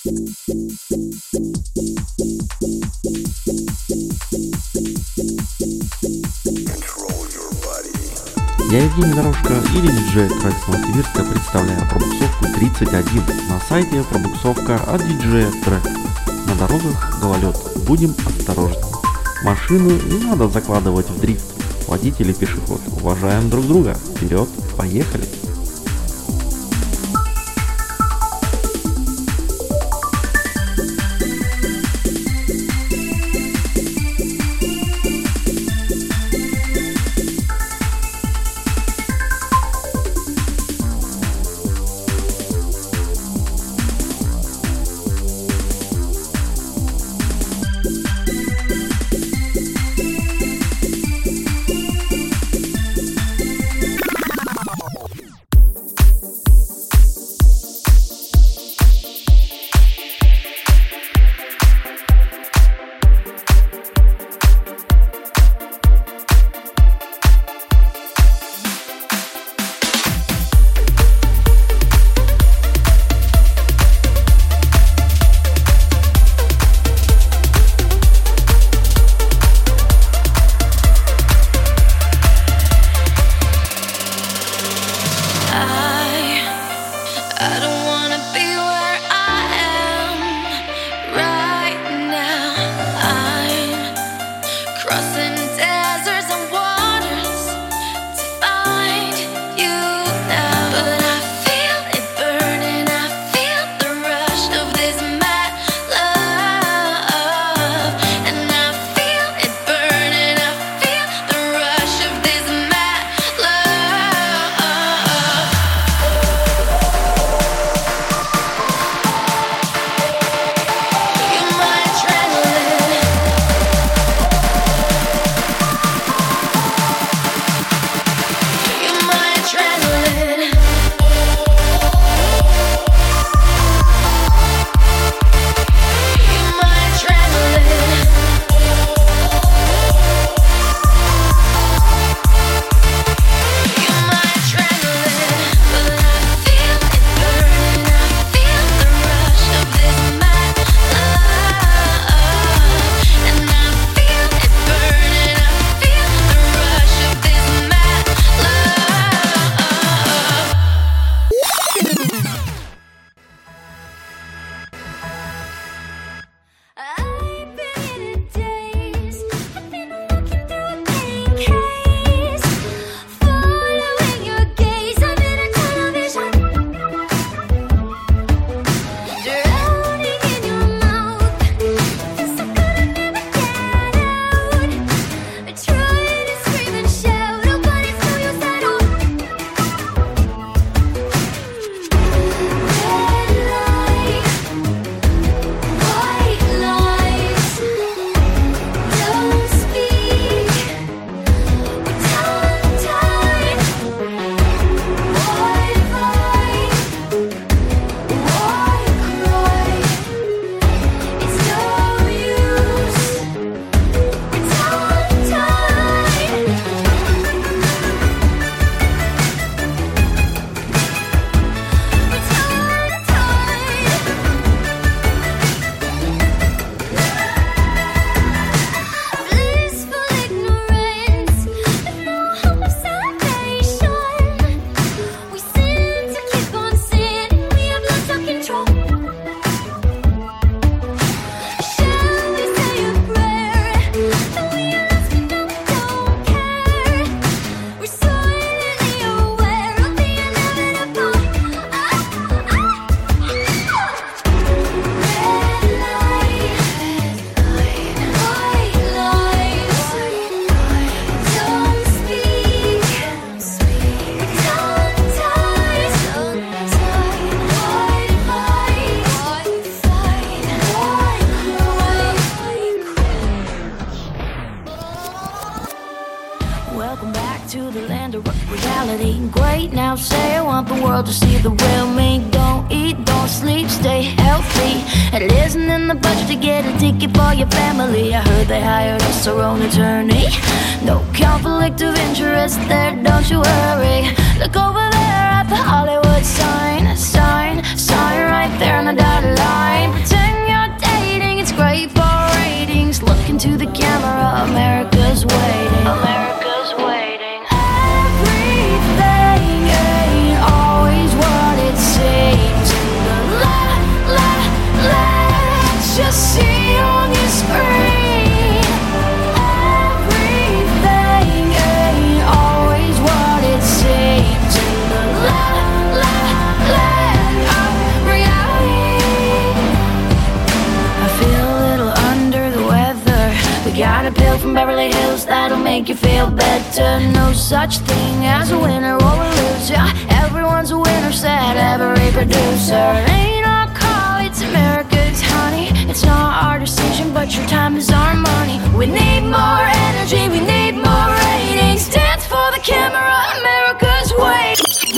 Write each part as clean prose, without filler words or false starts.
Я Евгений Дорожко или диджей Трекс Новосибирска представляю пробуксовку 31 на сайте пробуксовка от диджея Трек. На дорогах гололед, будем осторожны. Машину не надо закладывать в дрифт. Водитель и пешеход, уважаем друг друга. Вперед, поехали! reality. Great, now say I want the world to see the real me. Don't eat, don't sleep, stay healthy. It isn't in the budget to get a ticket for your family. I heard they hired us our own attorney. No conflict of interest there, don't you worry. Look over there at the Hollywood sign. Sign right there on the dotted line. from Beverly Hills that'll make you feel better. No such thing as a winner or a loser. Everyone's a winner, said every producer. Ain't our call, it's America's honey. It's not our decision, but your time is our money. We need more energy, we need more ratings. Dance for the camera, America's way.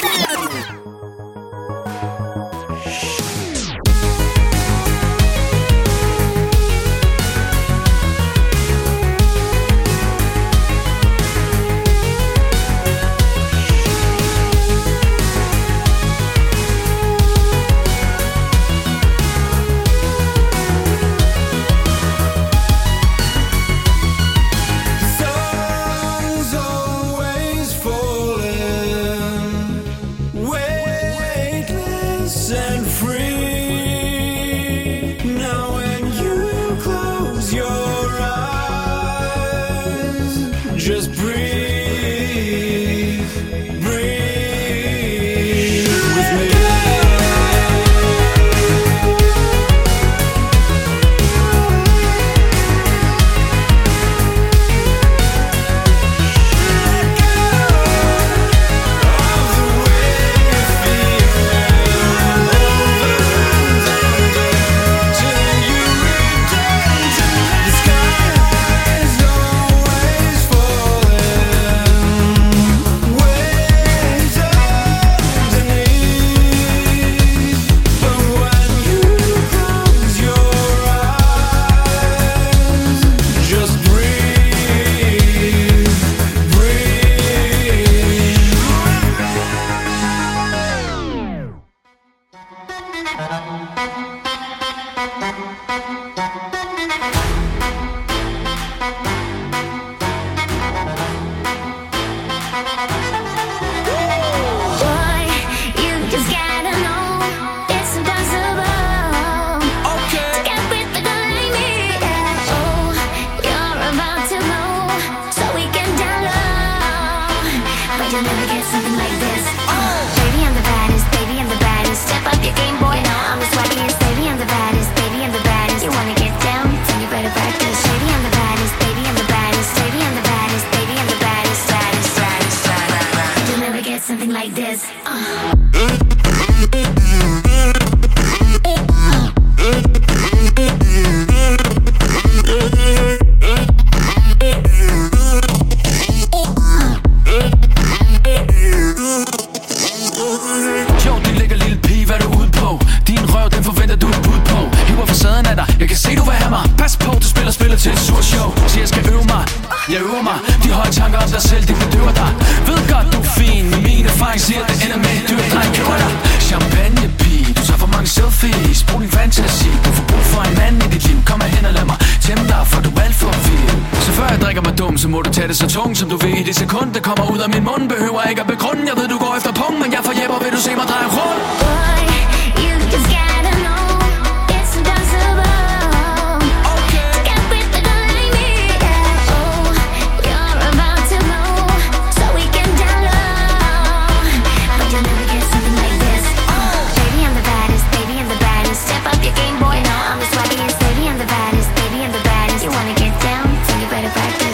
Så må du tage det så tungt som du vil. I det sekund det kommer ud af min mund, behøver ikke at begrunde. Jeg ved du går efter punkt, men jeg forjæber, vil du se mig dreje rundt. Boy, you just gotta know it's impossible to get with the girl like me. Oh, you're about to know, so we can down low. But you'll never get something like this. Baby, I'm the baddest, baby, I'm the baddest. Step up your game, boy, now I'm the swaggiest. Baby, I'm the baddest, baby, I'm the baddest. You wanna get down, then you better practice.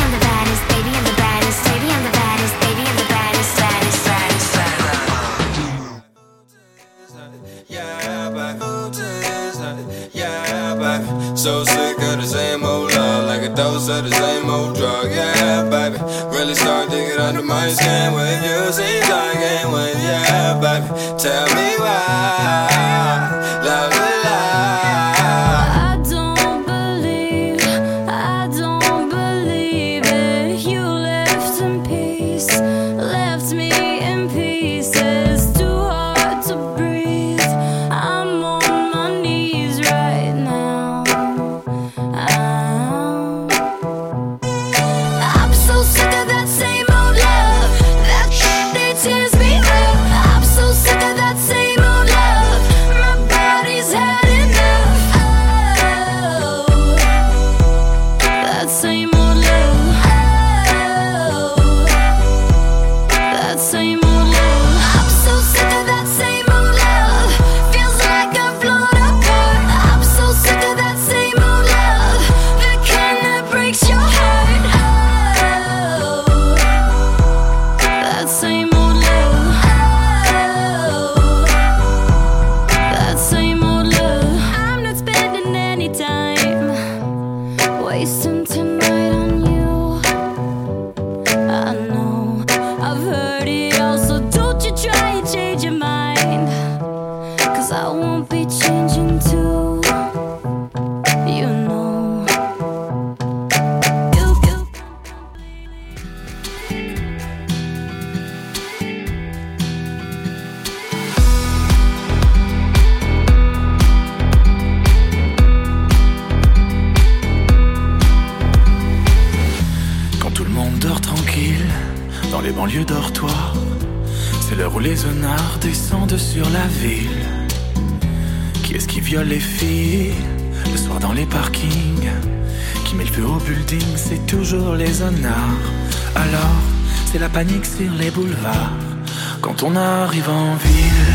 So sick of the same old love, like a dose of the same old drug. Yeah, baby, really start to get under my skin with you. Seems like I ain't with, yeah, baby. Tell me why, love is a lie. I don't believe it. You left in peace, left me in pieces. Too hard to breathe. I'm on my knees right now. I'm so sick of that same old love, that shit that tears me up. I'm so sick of that same old love. banlieue dortoir. C'est l'heure où les honnards descendent sur la ville. Qui est-ce qui viole les filles le soir dans les parkings? Qui met le feu au building, c'est toujours les honnards. Alors, c'est la panique sur les boulevards quand on arrive en ville.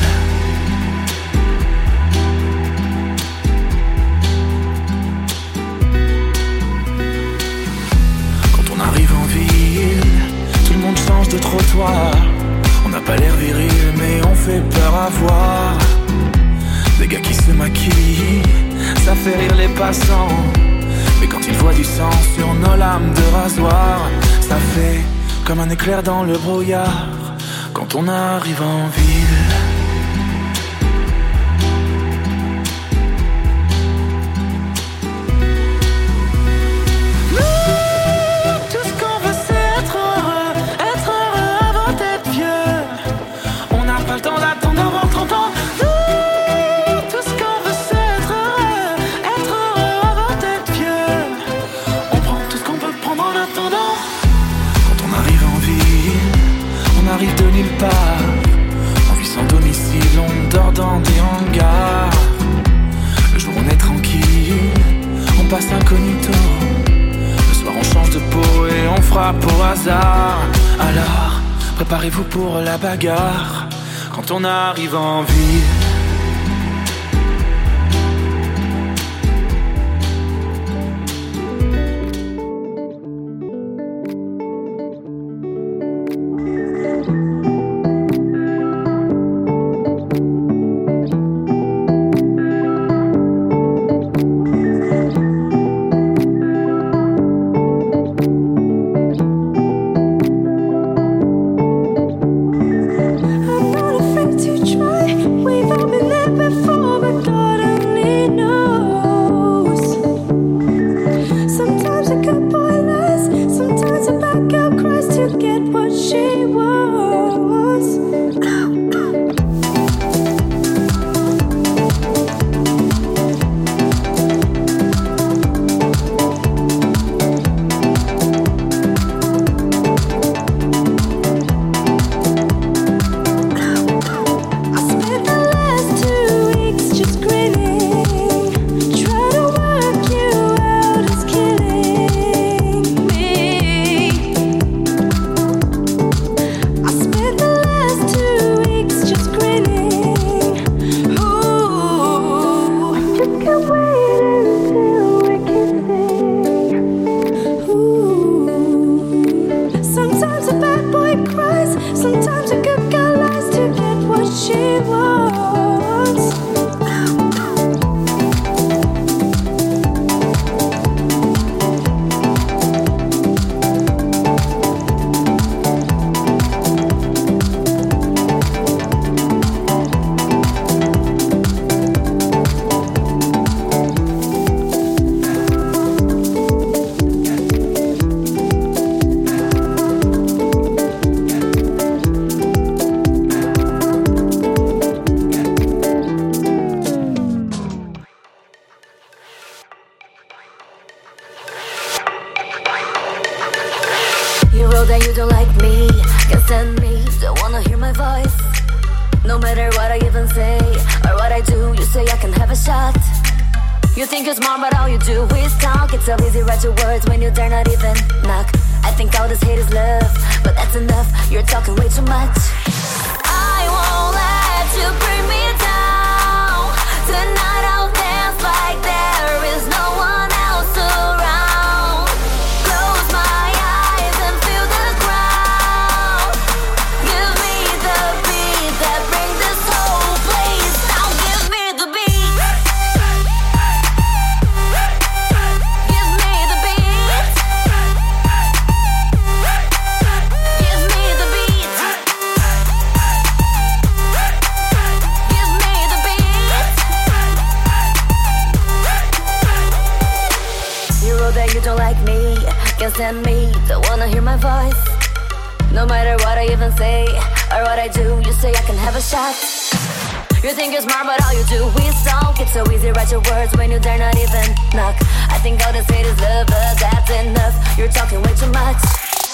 Quand on arrive en ville, tout le monde change de trottoir. On n'a pas l'air viril, mais on fait peur à voir. Des gars qui se maquillent, ça fait rire les passants. Mais quand ils voient du sang sur nos lames de rasoir, ça fait comme un éclair dans le brouillard quand on arrive en ville. De nulle part, on vit sans domicile, on dort dans des hangars. Le jour on est tranquille, on passe incognito. Le soir on change de peau et on frappe au hasard. Alors, préparez-vous pour la bagarre quand on arrive en ville. You think you're smart, but all you do is talk. It's so easy, write your words when you dare not even knock. I think all this hate is love, but that's enough. You're talking way too much.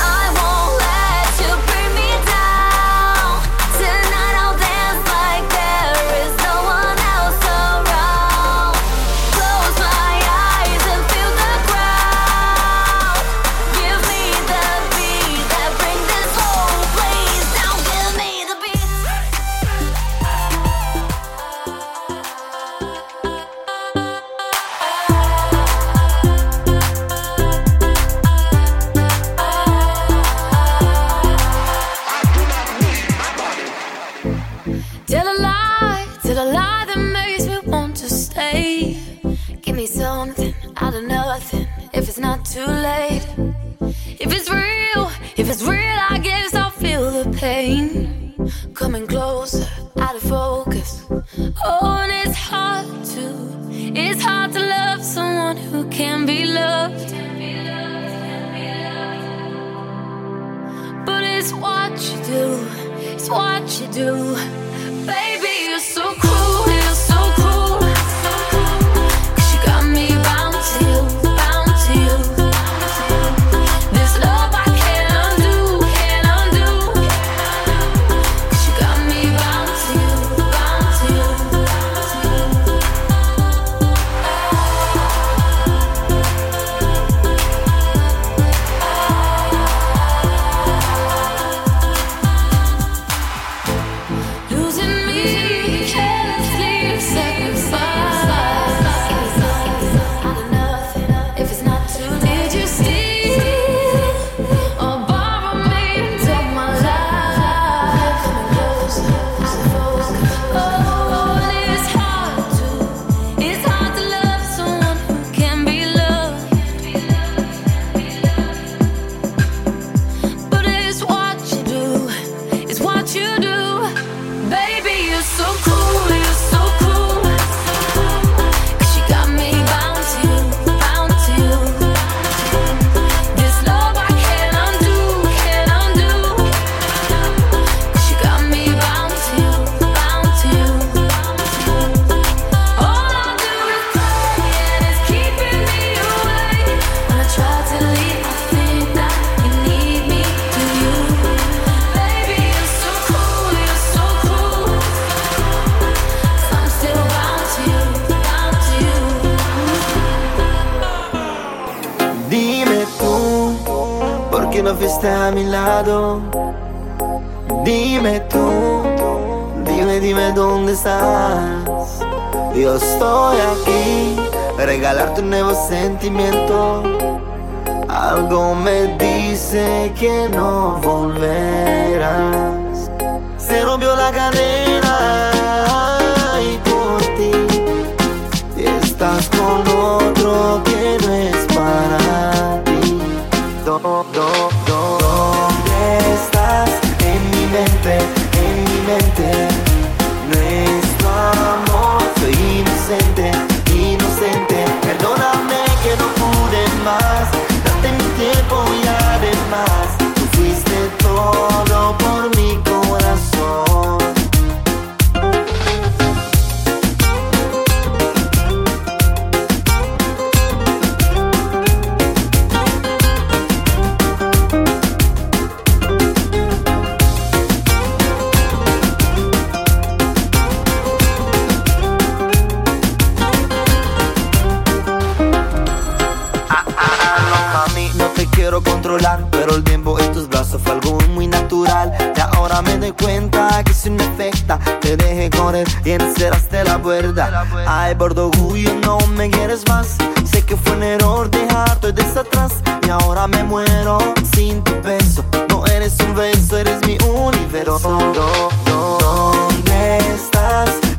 A mi lado, dime tú, dime dónde estás. Yo estoy aquí, regalarte un nuevo sentimiento. Algo me dice que no volverás. Se rompió la cadena y por ti estás con otro que no es para ti. ¿Dónde estás? En mi mente, nuestro amor. Soy inocente, perdóname que no pude más. Date mi tiempo y además tú fuiste todo por mi corazón. Controlar, pero el tiempo en tus brazos fue algo muy natural. Y ahora me doy cuenta que si me afecta, te dejé correr y encerraste la puerta. Ay, por tu orgullo no me quieres más. Sé que fue un error dejarte desde atrás. Y ahora me muero sin tu beso. No eres un beso, eres mi universo. ¿Dónde estás?